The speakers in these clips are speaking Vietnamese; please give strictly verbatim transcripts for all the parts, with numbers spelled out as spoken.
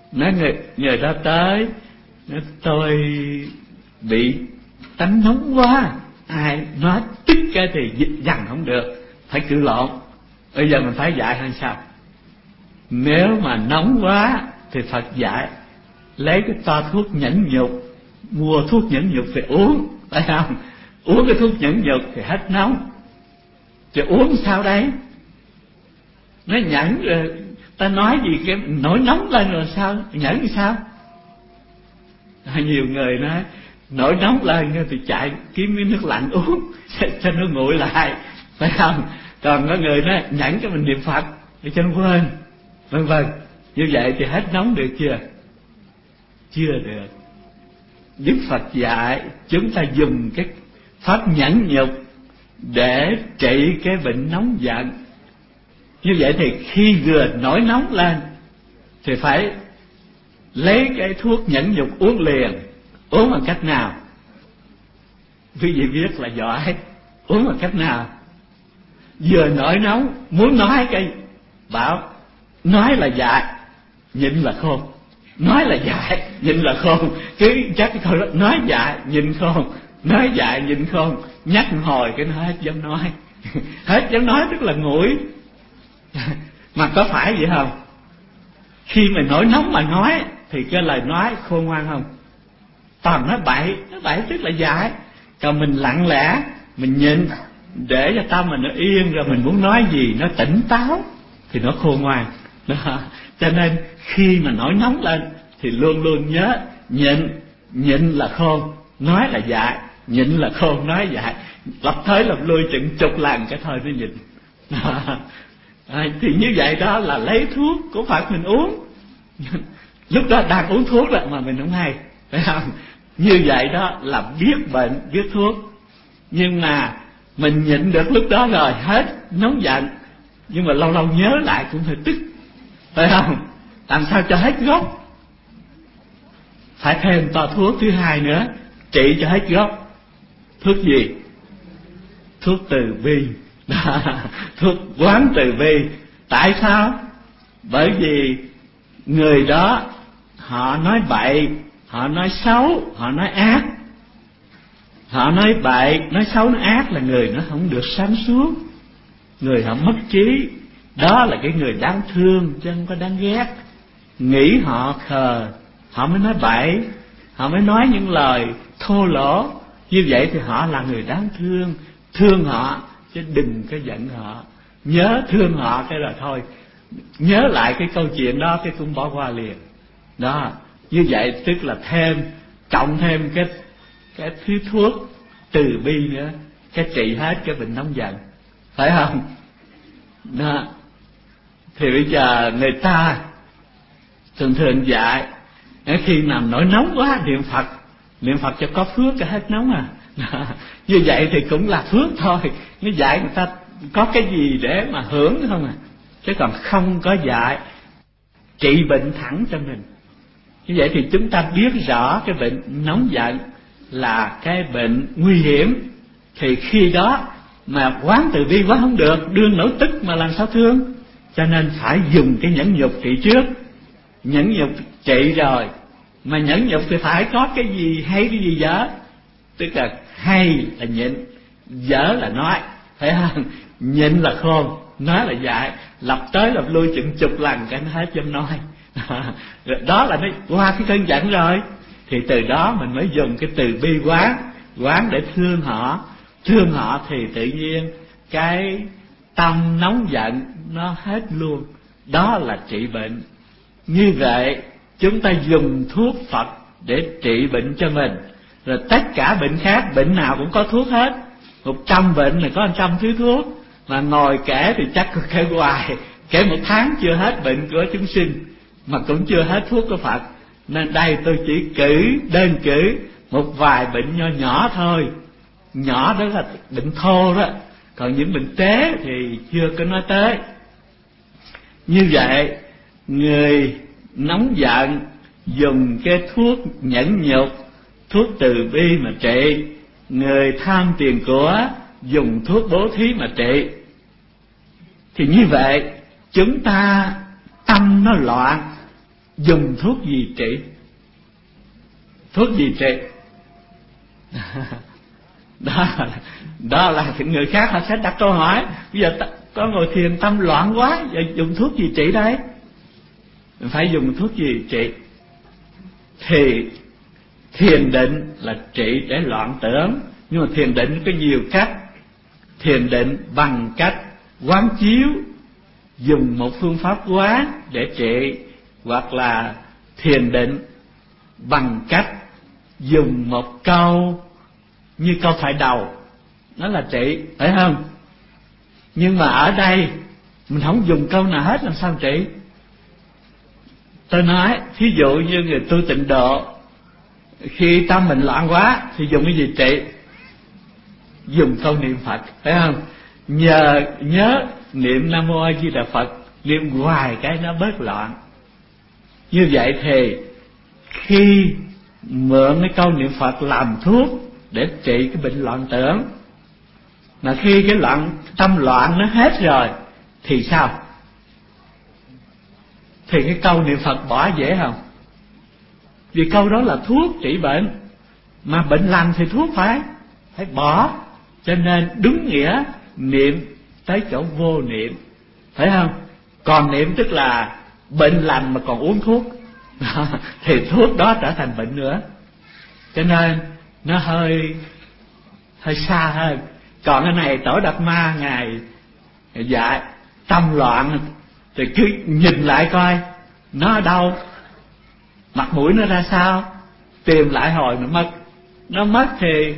Nói người, người đó tới, nói tôi bị tánh nóng quá, ai nói tức cái thì dằn không được, phải cự lộn. Bây giờ mình phải dạy hay sao? Nếu mà nóng quá thì Phật dạy lấy cái toa thuốc nhẫn nhục, mua thuốc nhẫn nhục thì uống, phải không? Uống cái thuốc nhẫn nhục thì hết nóng. Chứ uống sao đấy? Nó nhẫn rồi, ta nói gì cái nổi nóng lên rồi sao? Nhẫn thì sao? Nhiều người nói nổi nóng lên thì chạy kiếm miếng nước lạnh uống cho nó nguội lại, phải không? Còn có người nói nhẫn cho mình niệm Phật để cho nó quên, vân vân. Như vậy thì hết nóng được chưa? Chưa được. Đức Phật dạy chúng ta dùng cái pháp nhẫn nhục để trị cái bệnh nóng giận. Như vậy thì khi vừa nổi nóng lên thì phải lấy cái thuốc nhẫn nhục uống liền. Uống bằng cách nào? Quý vị biết là giỏi. Uống bằng cách nào? Vừa nổi nóng muốn nói cái bảo nói là dại, nhịn là khôn. Nói là dại, nhịn là khôn. Cứ chắc cái câu đó nói dại, nhịn khôn. Nói dại, nhịn khôn. Nhắc hồi cái nó hết dám nói. Hết dám nói tức là nguội. Mà có phải vậy không? Khi mà nổi nóng mà nói thì cái lời nói khôn ngoan không? Toàn nói bậy, nói bậy tức là dại. Còn mình lặng lẽ, mình nhịn để cho tâm mình nó yên, rồi mình muốn nói gì nó tỉnh táo thì nó khôn ngoan. Đó. Cho nên khi mà nổi nóng lên thì luôn luôn nhớ nhịn, nhịn là khôn, nói là dại, nhịn là khôn, nói dại. Lập tới lập lui chừng chục lần cái thôi nó nhịn. Đó. À, thì như vậy đó là lấy thuốc của Phật mình uống. Lúc đó đang uống thuốc rồi mà mình không hay, phải không? Như vậy đó là biết bệnh, biết thuốc. Nhưng mà mình nhịn được lúc đó rồi, hết nóng giận, nhưng mà lâu lâu nhớ lại cũng phải tức, phải không? Làm sao cho hết gốc? Phải thêm toa thuốc thứ hai nữa, trị cho hết gốc. Thuốc gì? Thuốc từ bi. Thuốc quán từ bi. Tại sao? Bởi vì người đó họ nói bậy, họ nói xấu, họ nói ác. Họ nói bậy, nói xấu, nói ác là người nó không được sáng suốt, người họ mất trí. Đó là cái người đáng thương chứ không có đáng ghét. Nghĩ họ khờ, họ mới nói bậy, họ mới nói những lời thô lỗ. Như vậy thì họ là người đáng thương. Thương họ chứ đừng có giận họ. Nhớ thương họ cái là thôi, nhớ lại cái câu chuyện đó cái cũng bỏ qua liền. Đó, như vậy tức là thêm, cộng thêm cái cái thứ thuốc từ bi nữa, cái trị hết cái bệnh nóng giận, phải không? Đó. Thì bây giờ người ta thường thường dạy khi nào nổi nóng quá niệm Phật, niệm Phật cho có phước cái hết nóng à. Đó. Như vậy thì cũng là phước thôi. Nó dạy người ta có cái gì để mà hưởng không à, chứ còn không có dạy trị bệnh thẳng cho mình. Như vậy thì chúng ta biết rõ cái bệnh nóng giận là cái bệnh nguy hiểm. Thì khi đó mà quán từ bi quá không được, đương nổi tức mà làm sao thương. Cho nên phải dùng cái nhẫn nhục trị trước. Nhẫn nhục trị rồi, mà nhẫn nhục thì phải có cái gì hay cái gì dở. Tức là hay là nhịn, dở là nói, phải không? Nhịn là khôn, nói là dại. Lập tới lập lui chừng chục lần cái nó hết dám nói. Đó là nó qua cái cơn giận rồi. Thì từ đó mình mới dùng cái từ bi quán, quán để thương họ. Thương họ thì tự nhiên cái tâm nóng giận nó hết luôn. Đó là trị bệnh. Như vậy chúng ta dùng thuốc Phật để trị bệnh cho mình. Rồi tất cả bệnh khác, bệnh nào cũng có thuốc hết. Một trăm bệnh là có một trăm thứ thuốc. Mà ngồi kể thì chắc có kể hoài, kể một tháng chưa hết bệnh của chúng sinh, mà cũng chưa hết thuốc của Phật. Nên đây tôi chỉ cử, đơn cử một vài bệnh nho nhỏ thôi. Nhỏ đó là bệnh thô đó. Còn những bệnh tế thì chưa có nói tới. Như vậy người nóng giận dùng cái thuốc nhẫn nhục, thuốc từ bi mà trị. Người tham tiền của dùng thuốc bố thí mà trị. Thì như vậy chúng ta tâm nó loạn, dùng thuốc gì trị? Thuốc gì trị? Đó, đó là người khác họ sẽ đặt câu hỏi. Bây giờ có ngồi thiền tâm loạn quá, giờ dùng thuốc gì trị đây? Mình phải dùng thuốc gì trị? Thì thiền định là trị để loạn tưởng, nhưng mà thiền định có nhiều cách. Thiền định bằng cách quán chiếu, dùng một phương pháp quán để trị, hoặc là thiền định bằng cách dùng một câu như câu thoại đầu, nó là trị, phải không? Nhưng mà ở đây mình không dùng câu nào hết, làm sao trị? Tôi nói thí dụ như người tu tịnh độ, khi tâm mình loạn quá thì dùng cái gì trị? Dùng câu niệm Phật, phải không? Nhờ nhớ niệm Nam Mô A Di Đà Phật, niệm hoài cái nó bớt loạn. Như vậy thì khi mượn cái câu niệm Phật làm thuốc để trị cái bệnh loạn tưởng, mà khi cái loạn tâm loạn nó hết rồi thì sao? Thì cái câu niệm Phật bỏ dễ không? Vì câu đó là thuốc trị bệnh, mà bệnh lành thì thuốc phải phải bỏ. Cho nên đúng nghĩa niệm tới chỗ vô niệm, phải không? Còn niệm tức là bệnh lành mà còn uống thuốc thì thuốc đó trở thành bệnh nữa. Cho nên nó hơi hơi xa hơn. Còn cái này Tổ Đạt Ma ngài dạy tâm loạn thì cứ nhìn lại coi nó ở đâu, mặt mũi nó ra sao, tìm lại hồi nó mất. Nó mất thì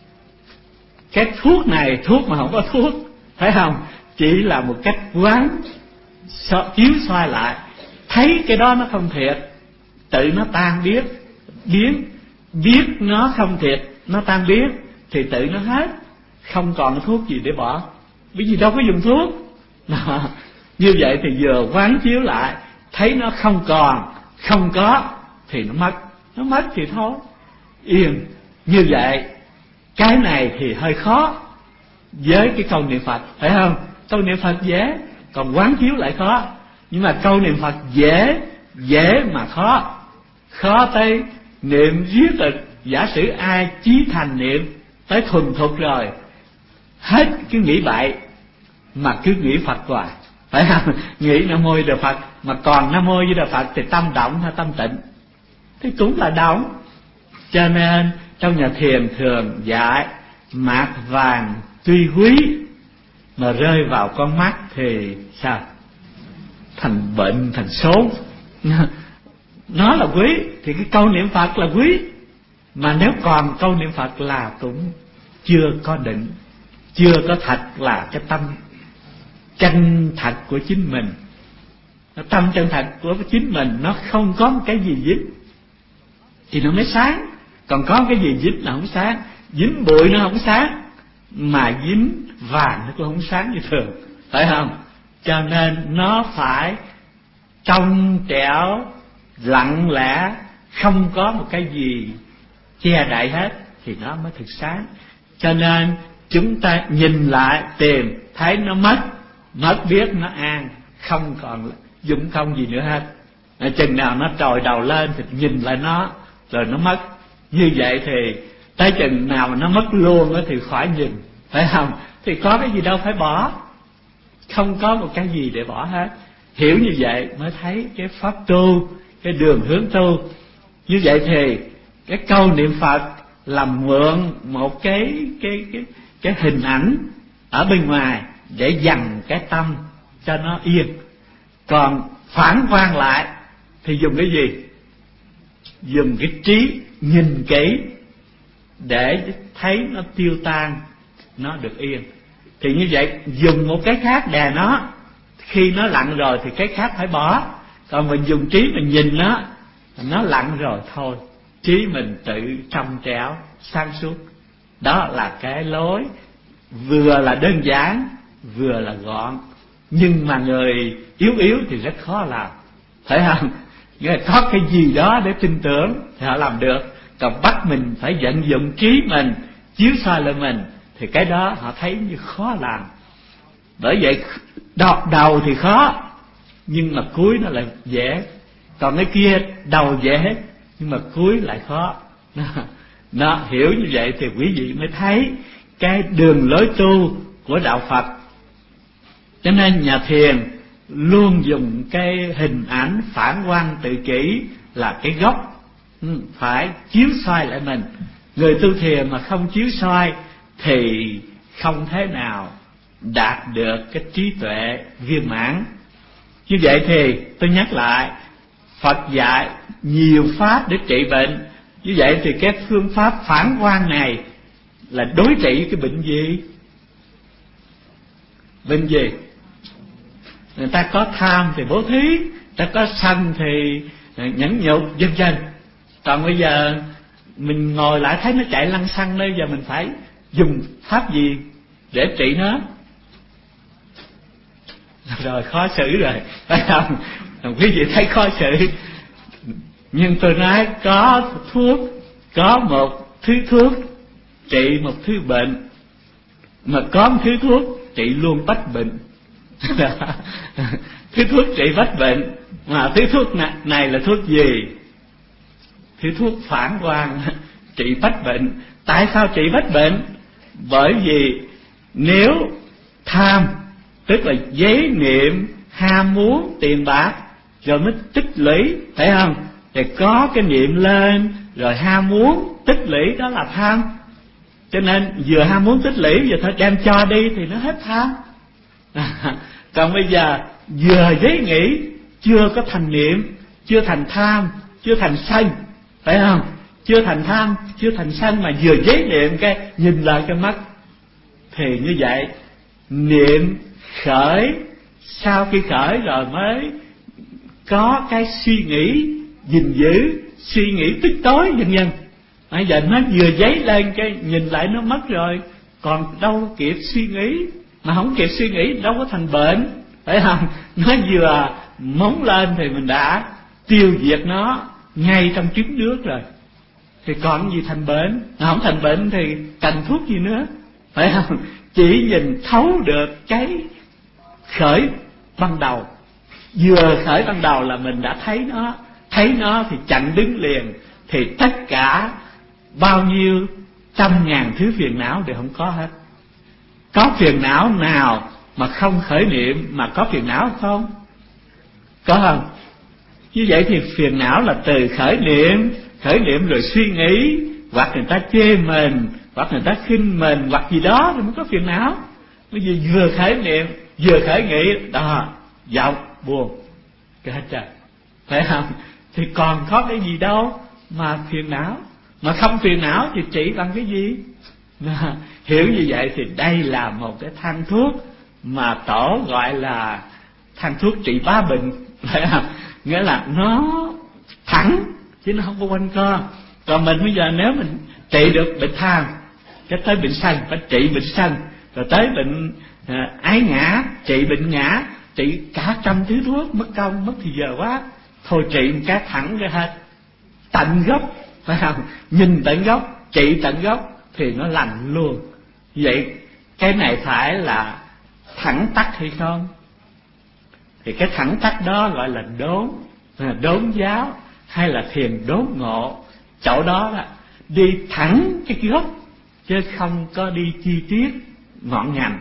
cái thuốc này thuốc mà không có thuốc, phải không? Chỉ là một cách quán so, chiếu soi lại, thấy cái đó nó không thiệt, tự nó tan biết biến, biết nó không thiệt, nó tan biến thì tự nó hết, không còn thuốc gì để bỏ, bởi vì đâu có dùng thuốc. Đó. Như vậy thì vừa quán chiếu lại, thấy nó không còn, không có thì nó mất, nó mất thì thôi, yên. Như vậy cái này thì hơi khó với cái câu niệm Phật, phải không? Câu niệm Phật dễ, còn quán chiếu lại khó. Nhưng mà câu niệm Phật dễ, dễ mà khó, khó tới niệm viết được. Giả sử ai chí thành niệm tới thuần thục rồi, hết cứ nghĩ bậy mà cứ nghĩ Phật hoài, phải không? Nghĩ Nam Mô A Di Đà Phật mà còn Nam Mô A Di Đà Phật thì tâm động hay tâm tịnh? Thì cũng là động. Cho nên trong nhà thiền thường dạy mạt vàng tuy quý mà rơi vào con mắt thì sao? Thành bệnh, thành số. Nó là quý thì cái câu niệm Phật là quý, mà nếu còn câu niệm Phật là cũng chưa có định, chưa có thật là cái tâm chân thật của chính mình. Tâm chân thật của chính mình nó không có một cái gì dính thì nó mới sáng. Còn có cái gì dính là không sáng. Dính bụi nó không sáng, mà dính vàng nó cũng không sáng như thường, phải không? Cho nên nó phải trong trẻo, lặng lẽ, không có một cái gì che đậy hết thì nó mới thực sáng. Cho nên chúng ta nhìn lại tìm thấy nó mất, mất biết nó an, không còn dụng không gì nữa hết. Chừng nào nó trồi đầu lên thì nhìn lại nó rồi nó mất. Như vậy thì tới chừng nào mà nó mất luôn đó thì khỏi nhìn, phải không? Thì có cái gì đâu phải bỏ, không có một cái gì để bỏ hết. Hiểu như vậy mới thấy cái pháp tu, cái đường hướng tu. Như vậy thì cái câu niệm Phật là mượn một cái cái cái cái hình ảnh ở bên ngoài để dằn cái tâm cho nó yên. Còn phản quan lại thì dùng cái gì? Dùng cái trí nhìn kỹ để thấy nó tiêu tan, nó được yên. Thì như vậy dùng một cái khác đè nó, khi nó lặng rồi thì cái khác phải bỏ. Còn mình dùng trí mình nhìn nó, nó lặng rồi thôi, trí mình tự trong trẻo sáng suốt. Đó là cái lối vừa là đơn giản, vừa là gọn. Nhưng mà người yếu yếu thì rất khó làm, phải không? Nghĩa là có cái gì đó để tin tưởng thì họ làm được. Còn bắt mình phải vận dụng trí mình chiếu soi lại mình thì cái đó họ thấy như khó làm. Bởi vậy đọt đầu thì khó, nhưng mà cuối nó lại dễ. Còn cái kia đầu dễ nhưng mà cuối lại khó. Nó hiểu như vậy thì quý vị mới thấy cái đường lối tu của đạo Phật. Cho nên nhà thiền luôn dùng cái hình ảnh phản quan tự kỷ là cái gốc, phải chiếu soi lại mình. Người tu thiền mà không chiếu soi thì không thể nào đạt được cái trí tuệ viên mãn. Như vậy thì tôi nhắc lại, Phật dạy nhiều pháp để trị bệnh. Như vậy thì cái phương pháp phản quan này là đối trị cái bệnh gì? Bệnh gì? Người ta có tham thì bố thí, người ta có sân thì nhẫn nhục, vân vân. Còn bây giờ mình ngồi lại thấy nó chạy lăng xăng đây, giờ mình phải dùng pháp gì để trị nó? Rồi khó xử rồi, phải không? Quý vị thấy khó xử. Nhưng tôi nói có thuốc, có một thứ thuốc trị một thứ bệnh, mà có một thứ thuốc trị luôn bách bệnh. Thứ thuốc trị bách bệnh, mà thứ thuốc này là thuốc gì? Thứ thuốc phản quan trị bách bệnh. Tại sao trị bách bệnh? Bởi vì nếu tham, tức là giấy niệm, ham muốn tiền bạc, rồi mới tích lũy, phải không? Thì có cái niệm lên, rồi ham muốn tích lũy, đó là tham. Cho nên vừa ham muốn tích lũy, giờ thôi đem cho đi thì nó hết tham. Còn bây giờ vừa giấy nghĩ, chưa có thành niệm, chưa thành tham, chưa thành sân, phải không? Chưa thành tham, chưa thành sân, mà vừa giấy niệm cái nhìn lại cái mắt. Thì như vậy, niệm khởi, sau khi khởi rồi mới có cái suy nghĩ gìn giữ, suy nghĩ tức tối vân vân. Bây giờ nó vừa giấy lên cái nhìn lại nó mất rồi, còn đâu kịp suy nghĩ. Mà không kịp suy nghĩ đâu có thành bệnh, phải không? Nó vừa móng lên thì mình đã tiêu diệt nó ngay trong trứng nước rồi, thì còn gì thành bệnh? Không thành bệnh thì cần thuốc gì nữa, phải không? Chỉ nhìn thấu được cái khởi ban đầu, vừa khởi ban đầu là mình đã thấy nó, thấy nó thì chặn đứng liền, thì tất cả bao nhiêu trăm ngàn thứ phiền não đều không có hết. Có phiền não nào mà không khởi niệm mà có phiền não không? Có không? Như vậy thì phiền não là từ khởi niệm, khởi niệm rồi suy nghĩ, hoặc người ta chê mình, hoặc người ta khinh mình, hoặc gì đó thì mới có phiền não. Bởi vì vừa khởi niệm, vừa khởi nghĩ, đó, giọng, buồn, cái hết trời, phải không? Thì còn có cái gì đâu mà phiền não. Mà không phiền não thì trị bằng cái gì? Hiểu như vậy thì đây là một cái thang thuốc mà tổ gọi là thang thuốc trị bá bệnh, phải không? Nghĩa là nó thẳng chứ nó không có quanh co. Còn mình bây giờ nếu mình trị được bệnh tham, cái tới bệnh sân phải trị bệnh sân, rồi tới bệnh à, ái ngã trị bệnh ngã, trị cả trăm thứ thuốc, mất công mất thì giờ quá. Thôi trị một cái thẳng ra hết, tận gốc, phải không? Nhìn tận gốc, trị tận gốc thì nó lành luôn. Vậy cái này phải là thẳng tắc hay không? Thì cái thẳng tắc đó gọi là đốn, đốn giáo hay là thiền đốn ngộ. Chỗ đó là đi thẳng cái gốc chứ không có đi chi tiết ngọn ngành.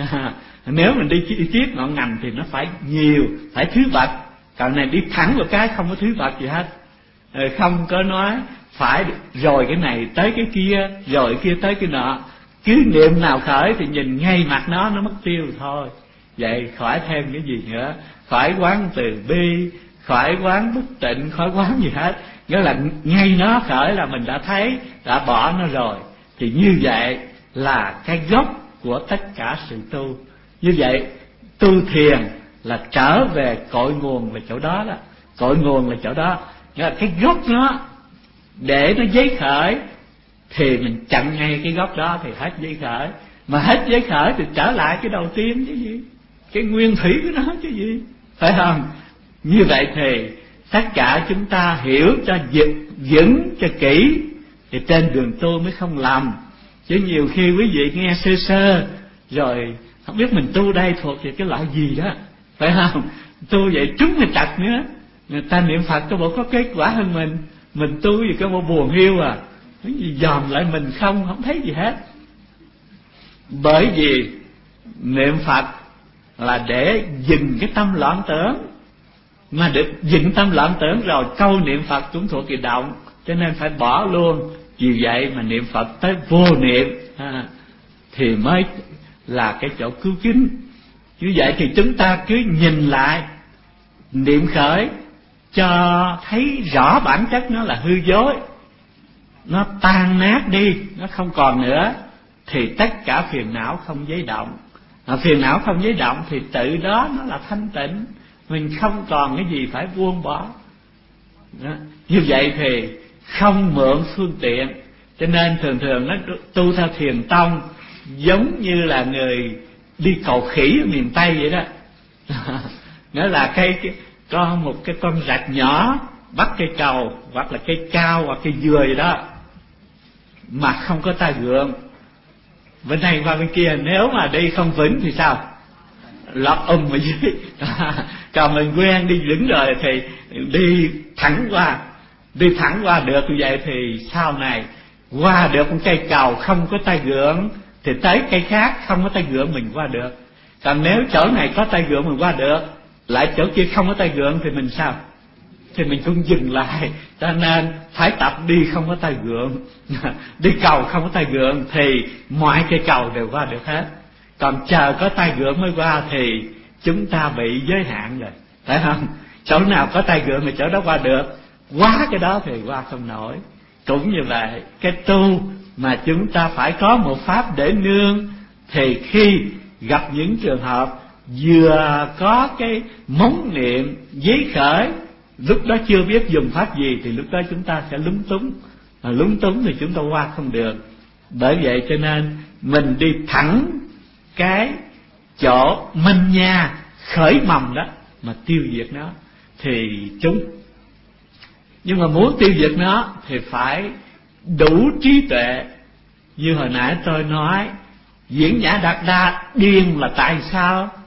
Nếu mình đi chi tiết ngọn ngành thì nó phải nhiều, phải thứ bậc. Còn này đi thẳng một cái không có thứ bậc gì hết, không có nói phải rồi cái này tới cái kia, rồi kia tới cái nọ. Cứ niệm nào khởi thì nhìn ngay mặt nó, nó mất tiêu thôi. Vậy khỏi thêm cái gì nữa, khỏi quán từ bi, khỏi quán bất tịnh, khỏi quán gì hết. Nghĩa là ngay nó khởi là mình đã thấy, đã bỏ nó rồi. Thì như vậy là cái gốc của tất cả sự tu. Như vậy tu thiền là trở về cội nguồn là chỗ đó đó. Cội nguồn là chỗ đó. Nghĩa là cái gốc nó, để nó giấy khởi thì mình chặn ngay cái gốc đó thì hết giấy khởi. Mà hết giấy khởi thì trở lại cái đầu tiên chứ gì, cái nguyên thủy của nó chứ gì, phải không? Như vậy thì tất cả chúng ta hiểu cho vững cho kỹ thì trên đường tu mới không lầm. Chứ nhiều khi quý vị nghe sơ sơ rồi không biết mình tu đây thuộc về cái loại gì đó, phải không? Tu vậy trúng hay trật nữa, Người ta niệm Phật có bộ có kết quả hơn mình. Mình tu gì có bộ buồn hiu à, cái gì dòm lại mình không không thấy gì hết. Bởi vì niệm Phật là để dừng cái tâm loạn tưởng, mà được dừng tâm loạn tưởng rồi câu niệm Phật cũng thuộc về động, cho nên phải bỏ luôn. Vì vậy mà niệm Phật tới vô niệm à, thì mới là cái chỗ cứu kính. Như vậy thì chúng ta cứ nhìn lại niệm khởi cho thấy rõ bản chất nó là hư dối, nó tan nát đi, nó không còn nữa, thì tất cả phiền não không giấy động. À, phiền não không giấy động thì tự đó nó là thanh tịnh, mình không còn cái gì phải buông bỏ đó. Như vậy thì không mượn phương tiện. Cho nên thường thường nó tu theo thiền tông giống như là người đi cầu khỉ ở miền Tây vậy đó. Nghĩa là cái, cái có một cái con rạch nhỏ bắt cây cầu hoặc là cây cao hoặc cây dừa gì đó mà không có tay gượng, bên này qua bên kia, nếu mà đi không vững thì sao? Lọt um ở dưới. Còn mình quen đi vững rồi thì đi thẳng qua, đi thẳng qua được. Như vậy thì sau này qua được một cây cầu không có tay gượng thì tới cây khác không có tay gượng mình qua được. Còn nếu chỗ này có tay gượng mình qua được, lại chỗ kia không có tay gượng thì mình sao? Thì mình cũng dừng lại. Cho nên phải tập đi không có tay gượng. Đi cầu không có tay gượng thì mọi cây cầu đều qua được hết. Còn chờ có tay gượng mới qua thì chúng ta bị giới hạn rồi, phải không? Chỗ nào có tay gượng thì chỗ đó qua được, quá cái đó thì qua không nổi. Cũng như vậy, cái tu mà chúng ta phải có một pháp để nương, thì khi gặp những trường hợp vừa có cái móng niệm giấy khởi, lúc đó chưa biết dùng pháp gì thì lúc đó chúng ta sẽ lúng túng, mà lúng túng thì chúng ta qua không được. Bởi vậy cho nên mình đi thẳng cái chỗ minh nha khởi mầm đó mà tiêu diệt nó thì chúng. Nhưng mà muốn tiêu diệt nó thì phải đủ trí tuệ. Như hồi nãy tôi nói, Diễn Nhã Đạt Đa điên là tại sao?